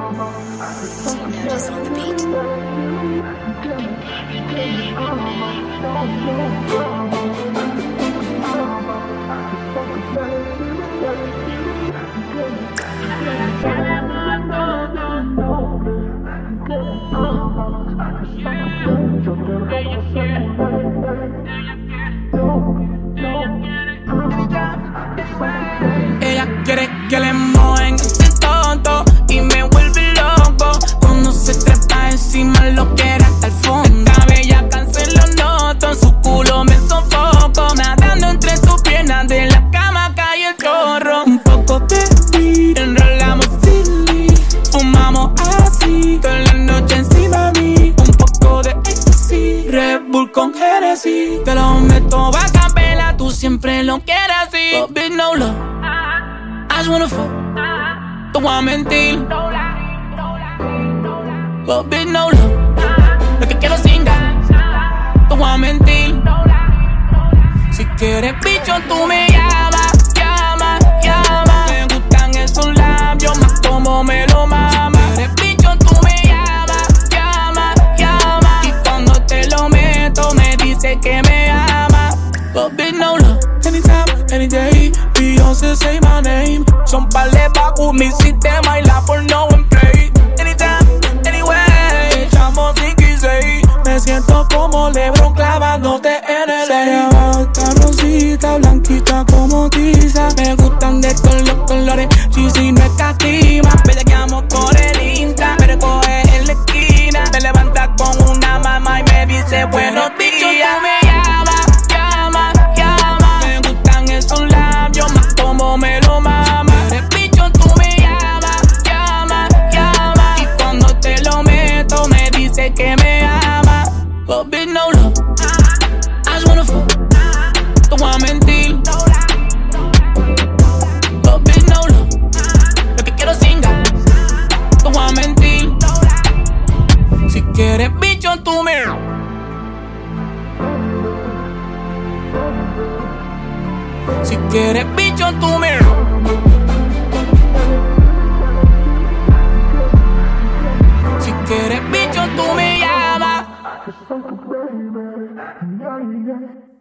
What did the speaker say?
T-Notice on the beat. Ella quiere que le mojen ese tonto y me vuelve loco. Cuando se trepa encima lo quiere hasta el fondo. Esta bella cáncer lo noto, su culo me sofoco. Nadando entre sus piernas de la cama cae el chorro. Un poco de weed, enrolamos silly, fumamos así toda la noche encima de mí. Un poco de ecstasy, Red Bull con Genesis. Te lo meto a capela, tú siempre lo quieres así. But bitch, no love, I just wanna fuck, te voy a mentir. But bitch, no love, lo que quiero es singar, te voy a mentir. Si quieres bicho tú me llamas, llama, llama. Me gustan esos labios más como me lo mama. Si quieres bicho tú me llamas, llama, llama. Y cuando te lo meto me dice que me ama. But bitch, no love, anytime, any day. Beyoncé say my name. Son par de Baku, mi sistema y la porno en play. Anytime, anyway. Echamos 5 y 6. Me siento como LeBron clavándote en el Ella va a estar rosita, blanquita como tiza. Me gustan de todos los colores, si no escatima. Bellaqueamos por el Insta, me recoge en la esquina. Me levanta con una mamá y me dice buenos días. Tú me llamas, llama, llama. Me gustan esos labios más como me lo mama. Eres bicho, tú me llamas, llama, llama. Y cuando te lo meto me dice que me ama. But bitch, no love, I just wanna fuck, te voy a mentir. But bitch, no love, lo que quiero es singar, te voy a mentir. Si quieres bicho tú me, si quieres bicho tú me, si quieres bicho tú me llamas. Baby, yeah, yeah.